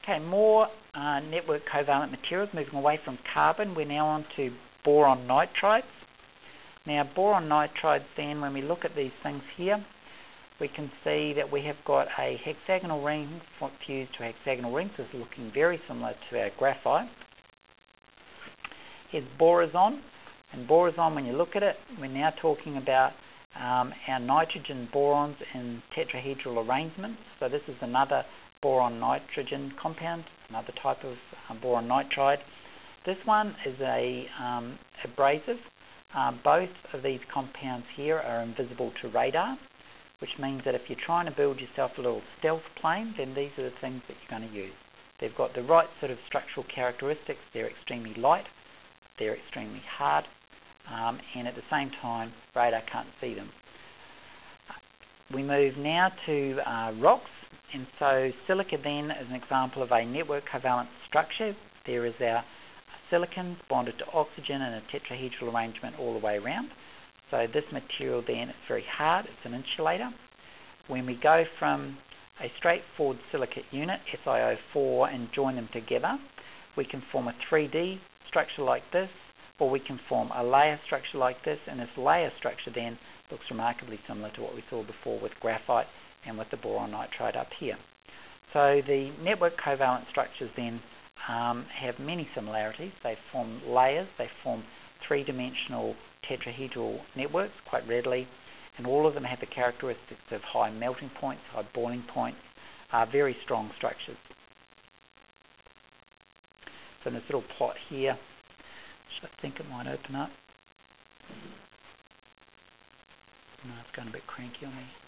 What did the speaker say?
Okay, more network covalent materials, moving away from carbon. We're now on to boron nitrides. Now, boron nitrides then, when we look at these things here, we can see that we have got a hexagonal ring fused to a hexagonal ring. So it's looking very similar to our graphite. Here's borazon. And borazon, when you look at it, we're now talking about our nitrogen borons in tetrahedral arrangements. So this is another boron nitrogen compound, another type of boron nitride. This one is a abrasive. Both of these compounds here are invisible to radar, which means that if you're trying to build yourself a little stealth plane, then these are the things that you're going to use. They've got the right sort of structural characteristics. They're extremely light, they're extremely hard, and at the same time, radar can't see them. We move now to rocks. And so silica then is an example of a network covalent structure. There is our silicon bonded to oxygen in a tetrahedral arrangement all the way around. So this material then is very hard, it's an insulator. When we go from a straightforward silicate unit, SiO4, and join them together, we can form a 3D structure like this, or we can form a layer structure like this, and this layer structure then looks remarkably similar to what we saw before with graphite and with the boron nitride up here. So the network covalent structures then have many similarities. They form layers, they form three-dimensional tetrahedral networks quite readily, and all of them have the characteristics of high melting points, high boiling points, very strong structures. So in this little plot here, which I think it might open up. No, it's going a bit cranky on me.